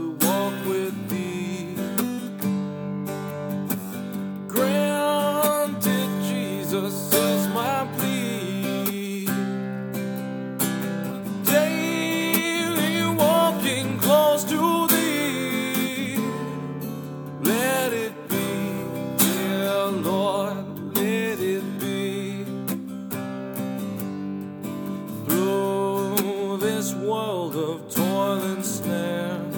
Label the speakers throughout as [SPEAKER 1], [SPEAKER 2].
[SPEAKER 1] walk with thee. Granted, Jesus is my plea. Daily walking close to thee. Let it be, dear Lord, let it be. Through this world of toil and snares,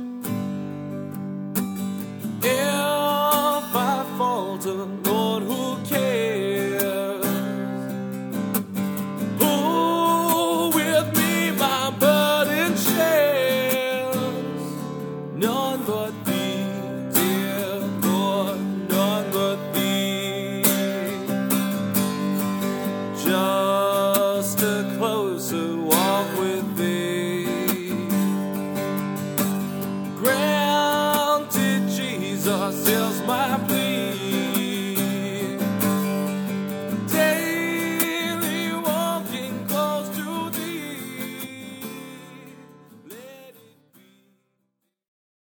[SPEAKER 1] if I falter, Lord, who cares? Who with me my burden shares? None but thee, dear Lord, none but thee. Just a closer walk with thee. Granted, Jesus is my